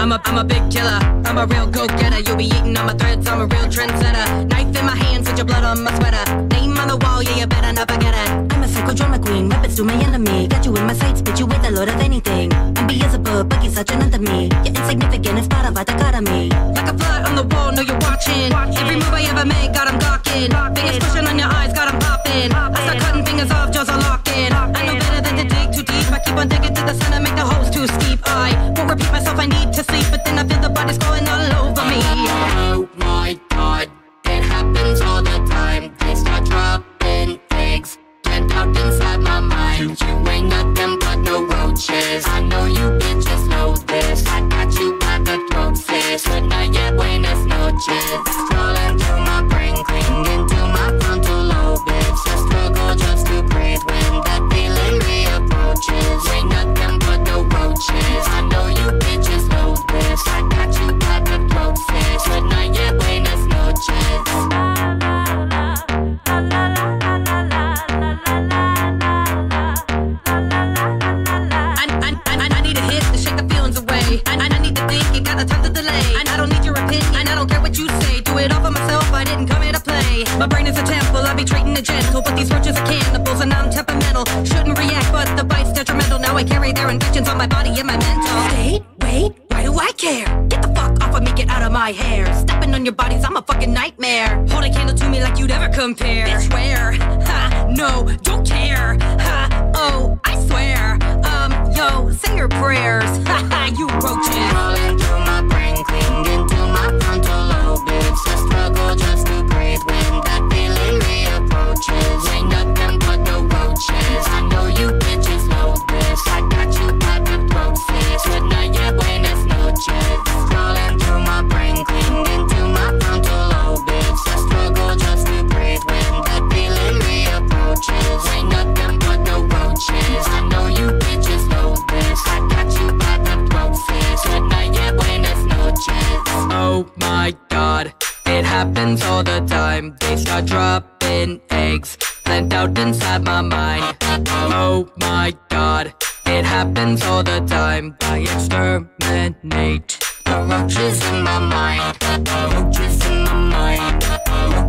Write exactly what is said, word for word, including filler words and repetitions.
I'm a, I'm a big killer, I'm a real go-getter. You'll be eating on my threads, I'm a real trendsetter. Knife in my hands with your blood on my sweater. Name on the wall, yeah, you better not forget it. I'm a psycho drama queen, weapons to my enemy. Got you in my sights, bitch, you with a load of anything. I'm Beelzebub, but you're such an enemy. You're insignificant, it's part of a dichotomy. Like a fly on the wall, know you're watching. Every move I ever make, got 'em gawking. Fingers pushing on your eyes, got 'em popping. I start cutting fingers off, jaws are locking. I know better than to dig too deep. I keep on digging to the center, make the holes too steep. I won't repeat myself, I need to sleep, but then I feel the body's going all over me. Oh my god, it happens all the time. They start dropping eggs, plant out inside my mind. You ain't nothing but no roaches. I know you bitches know this. I got you by the throat, sis. Good night, yeah, buenas noches. Scrolling through my brain, clinging to my frontal lobe. It's a struggle just to breathe when that feeling reapproaches. Ain't nothing but no roaches. I know you bitches know this. I got you by the throat, sis. Good night, yeah, buenas noches. I need a hit to shake the feelings away. I, I need to think, you got a time to delay. I, I don't need your opinion, I don't care what you say. Do it all for myself, I didn't come here to play. My brain is a temple, I be treating it gentle. But these roaches are cannibals and I'm temperamental. Shouldn't react, but the bite's detrimental. Now I carry their infections on my body and my mental. Wait, wait, why do I care? Get the fuck off of me, get out of my hair. Stepping on your bodies, I'm a fucking nightmare. Hold a candle to me like you'd ever compare. Bitch, where? Ha, no, don't care. Ha, oh, I swear. Um, yo, say your prayers. Ha ha, you roaches. Rolling through my brain, clinging to my frontal lobe. It's a struggle just to breathe when that feeling reapproaches. Ain't nothing but no roaches. I know you bitches know this. I got you by the throat, sis. Good night, yeah, buenas noches. Rolling through my brain, clinging to my frontal lobe. It's a struggle just to breathe when that feeling reapproaches. Ain't nothing but no roaches. I know you bitches know this. I got you by the throat, sis. Good night, yeah, buenas noches. Oh my god, it happens all the time. They start dropping eggs, plant out inside my mind. Oh my god, it happens all the time. I exterminate the roaches in my mind. The roaches in my mind.